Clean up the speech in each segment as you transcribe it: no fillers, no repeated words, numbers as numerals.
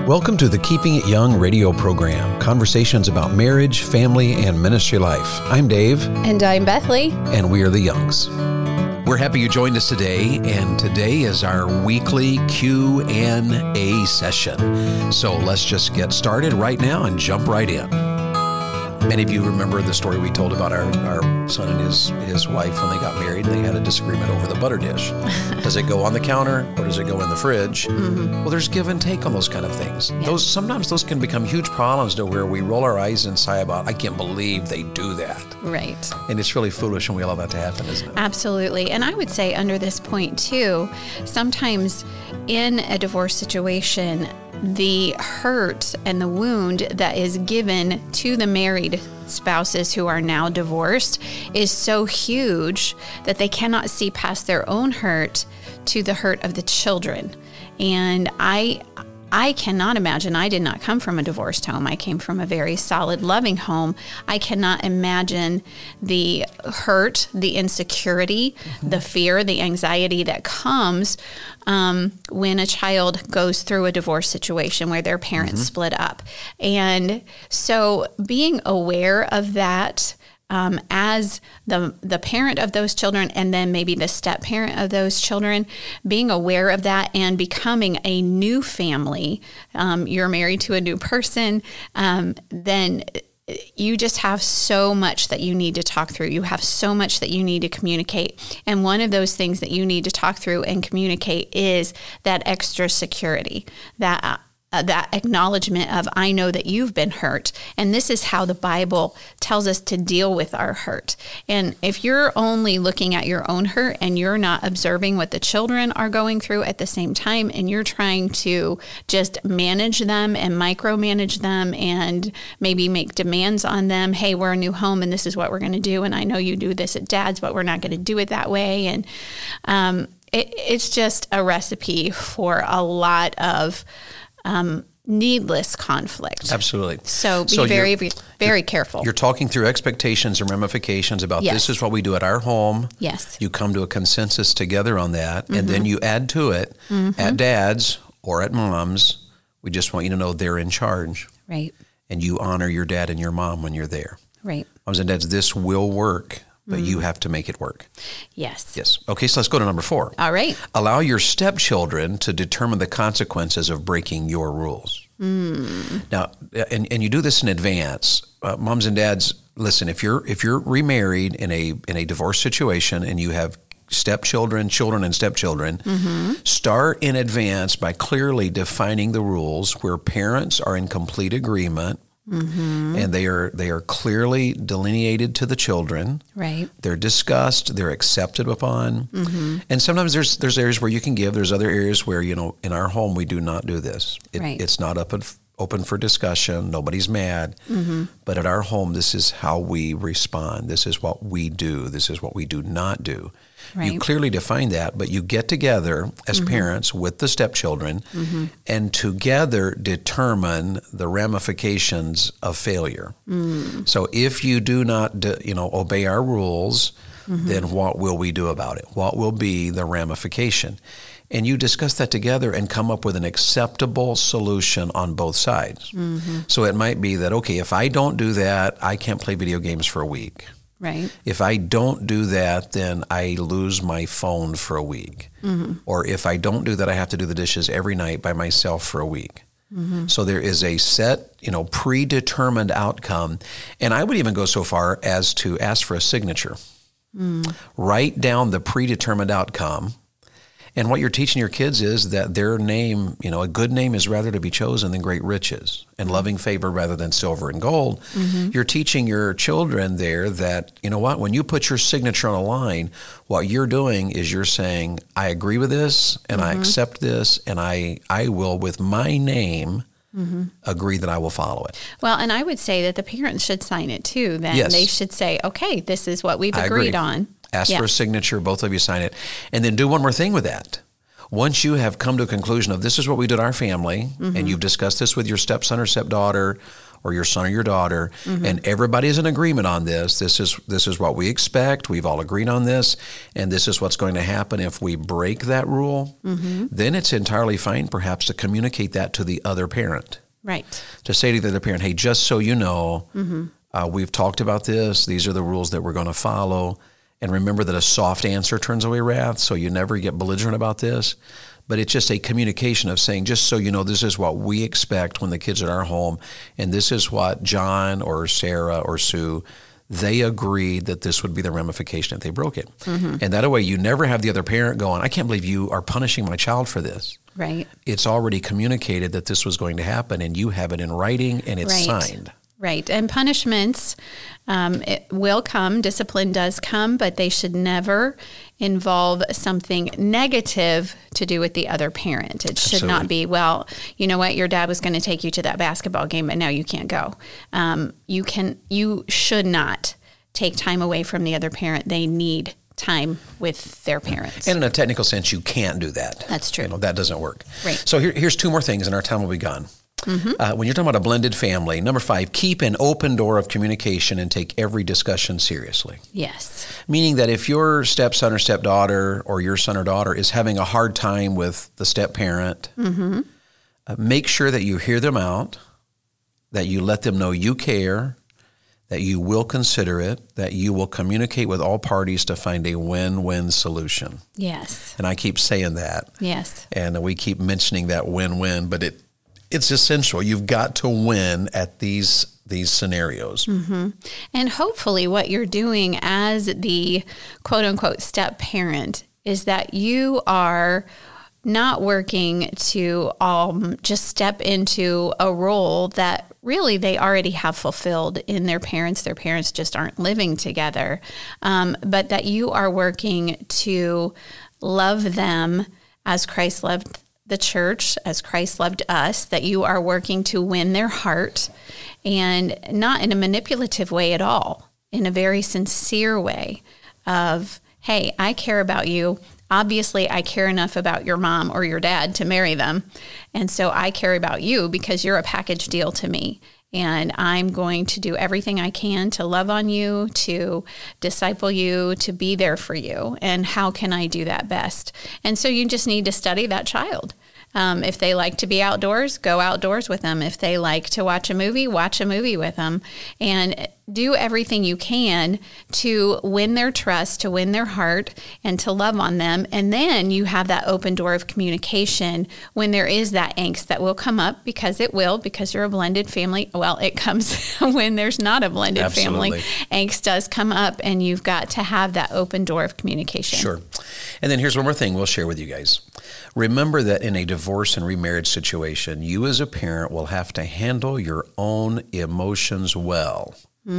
Welcome to the Keeping It Young radio program, conversations about marriage, family, and ministry life. I'm Dave. And I'm Bethany. And we are the Youngs. We're happy you joined us today, and today is our weekly Q&A session. So let's just get started right now and jump right in. Many of you remember the story we told about our son and his wife when they got married and they had a disagreement over the butter dish. Does it go on the counter or does it go in the fridge? Mm-hmm. Well, there's give and take on those kind of things. Yeah. Sometimes those can become huge problems to where we roll our eyes and sigh about, I can't believe they do that. Right. And it's really foolish when we allow that to happen, isn't it? Absolutely. And I would say under this point too, sometimes in a divorce situation, the hurt and the wound that is given to the married spouses who are now divorced is so huge that they cannot see past their own hurt to the hurt of the children. And I cannot imagine, I did not come from a divorced home. I came from a very solid, loving home. I cannot imagine the hurt, the insecurity, the fear, the anxiety that comes when a child goes through a divorce situation where their parents split up. And so being aware of that as the parent of those children, and then maybe the step parent of those children, being aware of that and becoming a new family, you're married to a new person, then you just have so much that you need to talk through. You have so much that you need to communicate. And one of those things that you need to talk through and communicate is that extra security, that acknowledgement of, I know that you've been hurt, and this is how the Bible tells us to deal with our hurt. And if you're only looking at your own hurt and you're not observing what the children are going through at the same time, and you're trying to just manage them and micromanage them and maybe make demands on them, hey, we're a new home and this is what we're going to do, and I know you do this at Dad's, but we're not going to do it that way. And it's just a recipe for a lot of needless conflict. Absolutely. So be very careful. You're talking through expectations and ramifications about This is what we do at our home. Yes. You come to a consensus together on that, and then you add to it at Dad's or at Mom's. We just want you to know they're in charge. Right. And you honor your dad and your mom when you're there. Right. Moms and dads, this will work, but you have to make it work. Yes. Yes. Okay, so let's go to number 4. All right. Allow your stepchildren to determine the consequences of breaking your rules. Now, and you do this in advance. Moms and dads, listen, if you're remarried in a divorce situation and you have stepchildren, children, and stepchildren, start in advance by clearly defining the rules where parents are in complete agreement. And they are clearly delineated to the children. Right. They're discussed. They're accepted upon. And sometimes there's areas where you can give. There's other areas where, in our home, we do not do this. It's not open for discussion. Nobody's mad. But at our home, this is how we respond. This is what we do. This is what we do not do. Right. You clearly define that, but you get together as parents with the stepchildren and together determine the ramifications of failure. So if you do not, obey our rules, then what will we do about it? What will be the ramification? And you discuss that together and come up with an acceptable solution on both sides. So it might be that, okay, if I don't do that, I can't play video games for a week. Right. If I don't do that, then I lose my phone for a week. Or if I don't do that, I have to do the dishes every night by myself for a week. So there is a set, predetermined outcome. And I would even go so far as to ask for a signature. Write down the predetermined outcome. And what you're teaching your kids is that their name, a good name is rather to be chosen than great riches, and loving favor rather than silver and gold. You're teaching your children there that, when you put your signature on a line, what you're doing is you're saying, I agree with this, and I accept this, and I will, with my name, agree that I will follow it. Well, and I would say that the parents should sign it too. Then they should say, okay, this is what we've agreed on. Ask for a signature, both of you sign it, and then do one more thing with that. Once you have come to a conclusion of this is what we did in our family, and you've discussed this with your stepson or stepdaughter, or your son or your daughter, and everybody's in agreement on this. This is what we expect. We've all agreed on this, and this is what's going to happen if we break that rule. Then it's entirely fine, perhaps, to communicate that to the other parent. Right. To say to the other parent, hey, just so you know, we've talked about this. These are the rules that we're going to follow. And remember that a soft answer turns away wrath, so you never get belligerent about this. But it's just a communication of saying, just so you know, this is what we expect when the kids are at our home, and this is what John or Sarah or Sue, they agreed that this would be the ramification if they broke it. And that way you never have the other parent going, I can't believe you are punishing my child for this. Right. It's already communicated that this was going to happen, and you have it in writing, and it's signed. Right. And punishments, it will come, discipline does come, but they should never involve something negative to do with the other parent. It should not be, well, you know what, your dad was going to take you to that basketball game, but now you can't go. You should not take time away from the other parent. They need time with their parents. And in a technical sense, you can't do that. That's true. That doesn't work. Right. So here's two more things, and our time will be gone. When you're talking about a blended family, number 5, keep an open door of communication and take every discussion seriously. Yes. Meaning that if your stepson or stepdaughter or your son or daughter is having a hard time with the step-parent, make sure that you hear them out, that you let them know you care, that you will consider it, that you will communicate with all parties to find a win-win solution. Yes. And I keep saying that. Yes. And we keep mentioning that win-win, but it's essential. You've got to win at these scenarios. And hopefully what you're doing as the quote-unquote step-parent is that you are not working to just step into a role that really they already have fulfilled in their parents. Their parents just aren't living together. But that you are working to love them as Christ loved the church, as Christ loved us, that you are working to win their heart, and not in a manipulative way at all, in a very sincere way of, hey, I care about you. Obviously, I care enough about your mom or your dad to marry them. And so I care about you because you're a package deal to me. And I'm going to do everything I can to love on you, to disciple you, to be there for you. And how can I do that best? And so you just need to study that child. If they like to be outdoors, go outdoors with them. If they like to watch a movie with them. And do everything you can to win their trust, to win their heart, and to love on them. And then you have that open door of communication when there is that angst that will come up, because it will, because you're a blended family. Well, it comes when there's not a blended family. Angst does come up, and you've got to have that open door of communication. Sure. And then here's one more thing we'll share with you guys. Remember that in a divorce and remarriage situation, you as a parent will have to handle your own emotions well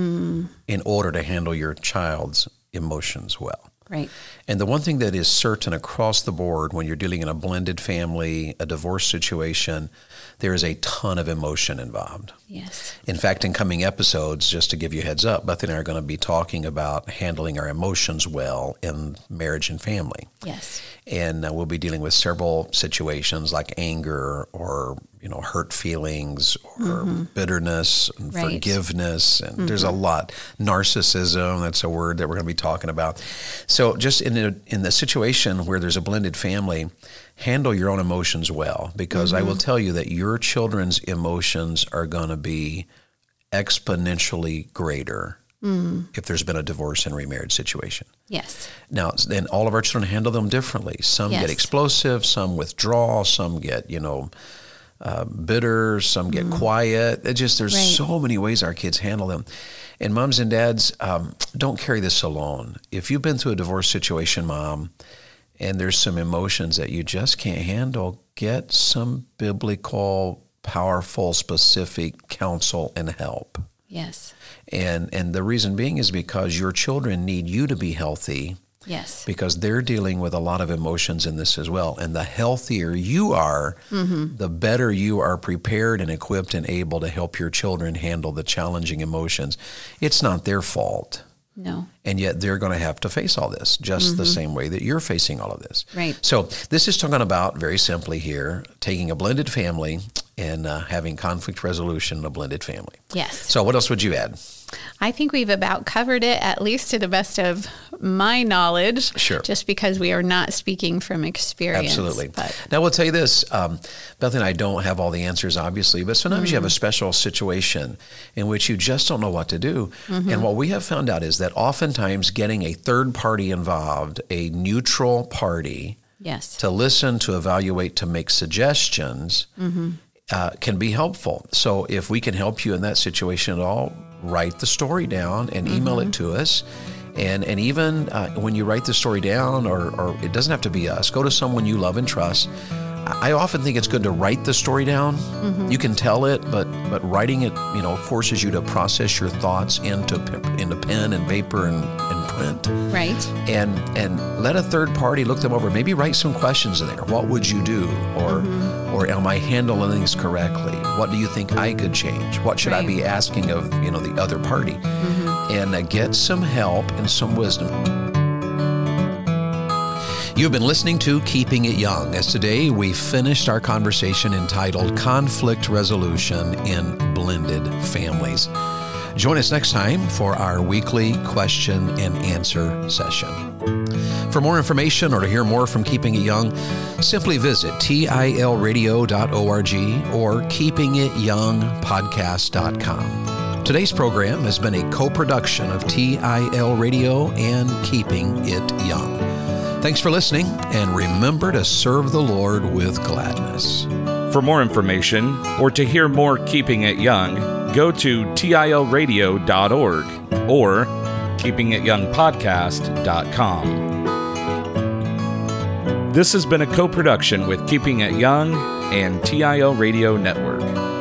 in order to handle your child's emotions well. Right. And the one thing that is certain across the board when you're dealing in a blended family, a divorce situation, there is a ton of emotion involved. Yes. In fact, in coming episodes, just to give you a heads up, Beth and I are going to be talking about handling our emotions well in marriage and family. Yes. And we'll be dealing with several situations like anger or, hurt feelings or bitterness and forgiveness. And there's a lot. Narcissism, that's a word that we're going to be talking about. So just in the situation where there's a blended family, handle your own emotions well, because I will tell you that your children's emotions are going to be exponentially greater if there's been a divorce and remarriage situation. Yes. Now, then all of our children handle them differently. Some get explosive, some withdraw, some get, bitter, some get quiet. There's so many ways our kids handle them. And moms and dads, don't carry this alone. If you've been through a divorce situation, mom, and there's some emotions that you just can't handle, get some biblical, powerful, specific counsel and help. Yes. And the reason being is because your children need you to be healthy. Yes. Because they're dealing with a lot of emotions in this as well. And the healthier you are, the better you are prepared and equipped and able to help your children handle the challenging emotions. It's not their fault. No. And yet they're going to have to face all this just the same way that you're facing all of this. Right. So this is talking about, very simply here, taking a blended family having conflict resolution in a blended family. Yes. So what else would you add? I think we've about covered it, at least to the best of my knowledge. Sure. Just because we are not speaking from experience. Absolutely. But. Now, we'll tell you this. Beth and I don't have all the answers, obviously, but sometimes you have a special situation in which you just don't know what to do. And what we have found out is that oftentimes getting a third party involved, a neutral party, Yes. to listen, to evaluate, to make suggestions, can be helpful. So if we can help you in that situation at all, write the story down and email it to us. And even when you write the story down, or it doesn't have to be us, go to someone you love and trust. I often think it's good to write the story down. You can tell it, but writing it, forces you to process your thoughts into pen and paper and print. Right. And let a third party look them over. Maybe write some questions in there. What would you do? Or am I handling things correctly? What do you think I could change? What should I be asking of the other party? And get some help and some wisdom. You've been listening to Keeping It Young, as today we finished our conversation entitled Conflict Resolution in Blended Families. Join us next time for our weekly question and answer session. For more information or to hear more from Keeping It Young, simply visit tilradio.org or keepingityoungpodcast.com. Today's program has been a co-production of TIL Radio and Keeping It Young. Thanks for listening, and remember to serve the Lord with gladness. For more information or to hear more Keeping It Young, go to tilradio.org or keepingityoungpodcast.com. This has been a co-production with Keeping It Young and TIL Radio Network.